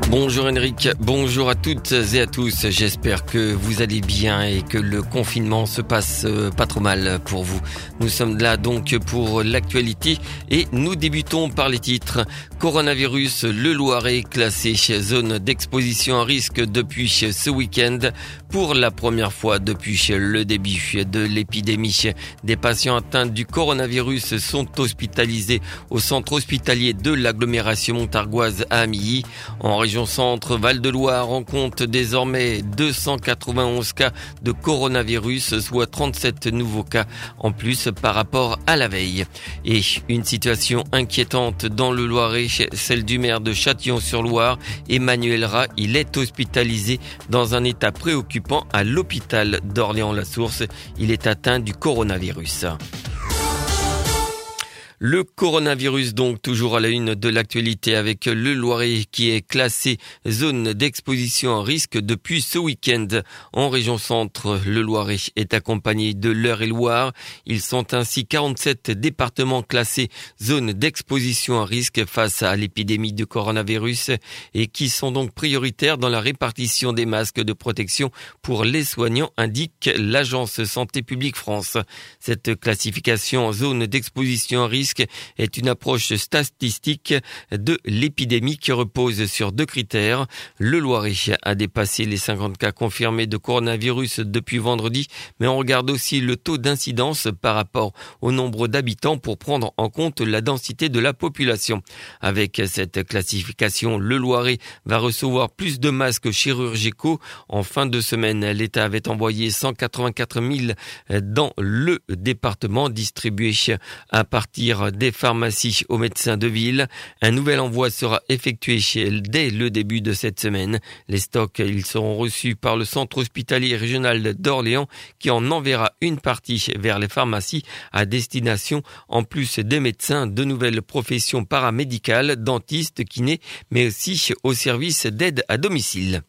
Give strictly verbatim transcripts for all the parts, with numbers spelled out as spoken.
Bonjour Henrik, bonjour à toutes et à tous. J'espère que vous allez bien et que le confinement se passe pas trop mal pour vous. Nous sommes là donc pour l'actualité et nous débutons par les titres. Coronavirus, le Loiret classé zone d'exposition à risque depuis ce week-end. Pour la première fois depuis le début de l'épidémie, des patients atteints du coronavirus sont hospitalisés au centre hospitalier de l'agglomération montargoise à Amilly. En région centre, Val-de-Loire, on compte désormais deux cent quatre-vingt-onze cas de coronavirus, soit trente-sept nouveaux cas en plus par rapport à la veille. Et une situation inquiétante dans le Loiret, celle du maire de Châtillon-sur-Loire, Emmanuel Rat. Il est hospitalisé dans un état préoccupant à l'hôpital d'Orléans-la-Source. Il est atteint du coronavirus. Le coronavirus donc toujours à la une de l'actualité avec le Loiret qui est classé zone d'exposition à risque depuis ce week-end. En région centre, le Loiret est accompagné de l'Eure-et-Loire. Ils sont ainsi quarante-sept départements classés zone d'exposition à risque face à l'épidémie de coronavirus et qui sont donc prioritaires dans la répartition des masques de protection pour les soignants, indique l'Agence Santé Publique France. Cette classification en zone d'exposition à risque est une approche statistique de l'épidémie qui repose sur deux critères. Le Loiret a dépassé les cinquante cas confirmés de coronavirus depuis vendredi, mais on regarde aussi le taux d'incidence par rapport au nombre d'habitants pour prendre en compte la densité de la population. Avec cette classification, le Loiret va recevoir plus de masques chirurgicaux. En fin de semaine, l'État avait envoyé cent quatre-vingt-quatre mille dans le département distribués à partir des pharmacies aux médecins de ville. Un nouvel envoi sera effectué dès le début de cette semaine. Les stocks, ils seront reçus par le centre hospitalier régional d'Orléans qui en enverra une partie vers les pharmacies à destination, en plus des médecins, de nouvelles professions paramédicales, dentistes, kinés, mais aussi au service d'aide à domicile.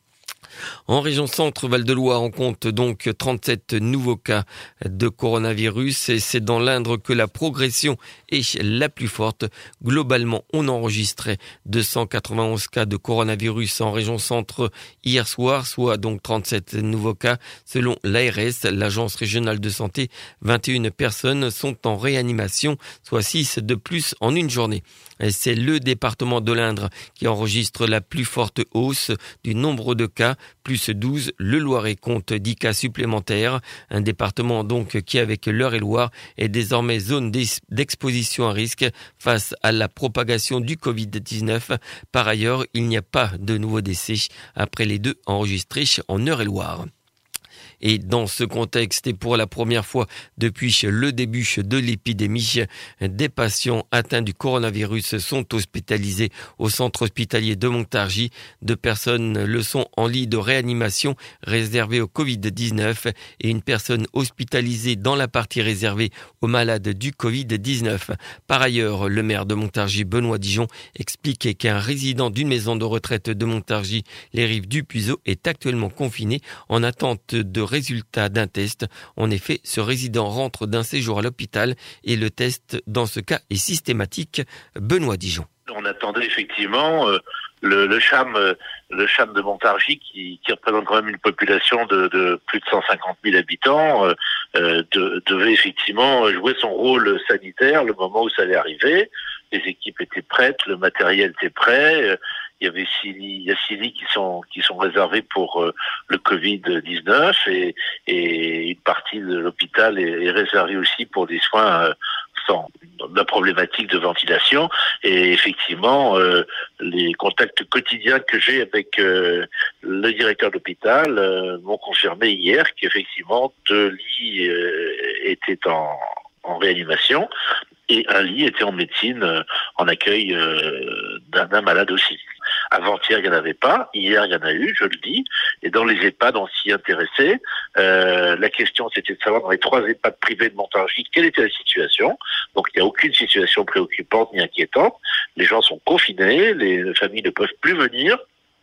En région centre, Val-de-Loire, on compte donc trente-sept nouveaux cas de coronavirus et c'est dans l'Indre que la progression est la plus forte. Globalement, on enregistrait deux cent quatre-vingt-onze cas de coronavirus en région centre hier soir, soit donc trente-sept nouveaux cas. Selon l'A R S, l'Agence régionale de santé, vingt et une personnes sont en réanimation, soit six de plus en une journée. C'est le département de l'Indre qui enregistre la plus forte hausse du nombre de cas, plus douze. Le Loiret compte dix cas supplémentaires. Un département donc qui, avec l'Eure-et-Loire, est désormais zone d'exposition à risque face à la propagation du covid dix-neuf. Par ailleurs, il n'y a pas de nouveaux décès après les deux enregistrés en Eure-et-Loire. Et dans ce contexte, et pour la première fois depuis le début de l'épidémie, des patients atteints du coronavirus sont hospitalisés au centre hospitalier de Montargis. Deux personnes le sont en lit de réanimation réservé au covid dix-neuf et une personne hospitalisée dans la partie réservée aux malades du covid dix-neuf. Par ailleurs, le maire de Montargis, Benoît Dijon, explique qu'un résident d'une maison de retraite de Montargis, les Rives du Puiseau, est actuellement confiné en attente de résultat d'un test. En effet, ce résident rentre d'un séjour à l'hôpital et le test dans ce cas est systématique. Benoît Dijon. On attendait effectivement euh, le, le CHAM, euh, le CHAM de Montargis qui, qui représente quand même une population de, de plus de cent cinquante mille habitants, euh, euh, de, devait effectivement jouer son rôle sanitaire le moment où ça allait arriver. Les équipes étaient prêtes, le matériel était prêt. Euh, Il y avait six lits, il y a six lits qui sont qui sont réservés pour euh, le covid dix-neuf et, et une partie de l'hôpital est, est réservée aussi pour des soins euh, sans la problématique de ventilation. Et effectivement, euh, les contacts quotidiens que j'ai avec euh, le directeur d'hôpital euh, m'ont confirmé hier qu'effectivement deux lits euh, étaient en, en réanimation et un lit était en médecine euh, en accueil euh, d'un, d'un malade aussi. Avant-hier, il n'y en avait pas. Hier, il y en a eu, je le dis. Et dans les EHPAD, on s'y intéressait. Euh, la question, c'était de savoir dans les trois EHPAD privés de Montargis, quelle était la situation. Donc, il n'y a aucune situation préoccupante ni inquiétante. Les gens sont confinés, les familles ne peuvent plus venir.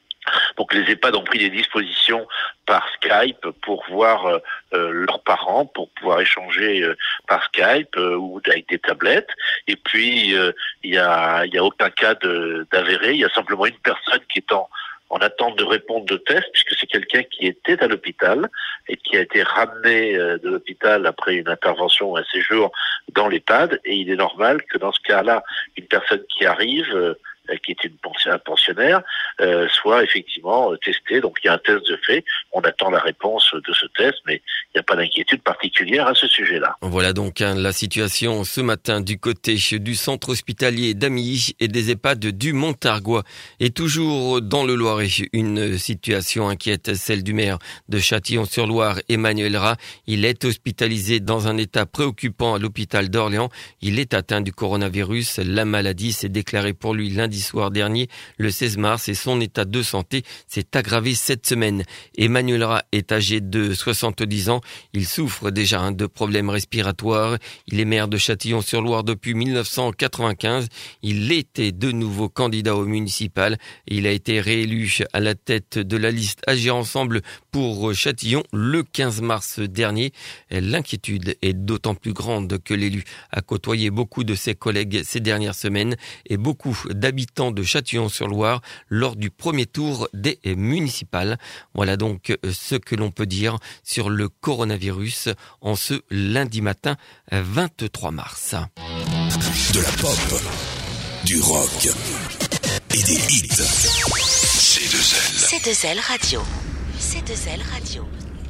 Donc les EHPAD ont pris des dispositions par Skype pour voir euh, leurs parents, pour pouvoir échanger euh, par Skype euh, ou avec des tablettes. Et puis il euh, y a il y a aucun cas de, d'avéré. Il y a simplement une personne qui est en attente de réponse de test, puisque c'est quelqu'un qui était à l'hôpital et qui a été ramené de l'hôpital après une intervention ou un séjour dans l'EHPAD. Et il est normal que dans ce cas-là, une personne qui arrive, euh, qui est une pension, un pensionnaire, euh, soit effectivement testée. Donc il y a un test de fait. On attend la réponse de ce test, mais il n'y a pas d'inquiétude particulière à ce sujet-là. Voilà donc hein, la situation ce matin du côté du centre hospitalier d'Amilly et des EHPAD du Montargois. Et toujours dans le Loiret, une situation inquiète, celle du maire de Châtillon-sur-Loire, Emmanuel Rat. Il est hospitalisé dans un état préoccupant à l'hôpital d'Orléans. Il est atteint du coronavirus. La maladie s'est déclarée pour lui lundi soir dernier, le seize mars, et son état de santé s'est aggravé cette semaine. Emmanuel Rat est âgé de soixante-dix ans. Il souffre déjà hein, de problèmes respiratoires. Il est maire de Châtillon-sur-Loire depuis mille neuf cent quatre-vingt-quinze. Il était de nouveau candidat au municipal. Il a été réélu à la tête de la liste Agir Ensemble pour Châtillon le quinze mars dernier. L'inquiétude est d'autant plus grande que l'élu a côtoyé beaucoup de ses collègues ces dernières semaines et beaucoup d'habitants de Châtillon-sur-Loire lors du premier tour des municipales. Voilà donc ce que l'on peut dire sur le coronavirus en ce lundi matin vingt-trois mars. De la pop, du rock et des hits. C deux L. C deux L Radio. C deux L Radio.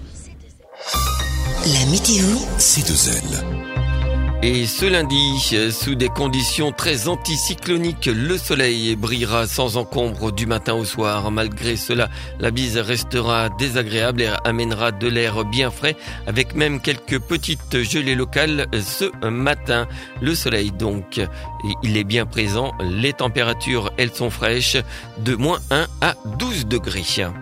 La météo. C deux L. Et ce lundi, sous des conditions très anticycloniques, le soleil brillera sans encombre du matin au soir. Malgré cela, la bise restera désagréable et amènera de l'air bien frais, avec même quelques petites gelées locales ce matin. Le soleil donc, il est bien présent. Les températures, elles sont fraîches, de moins un à douze degrés.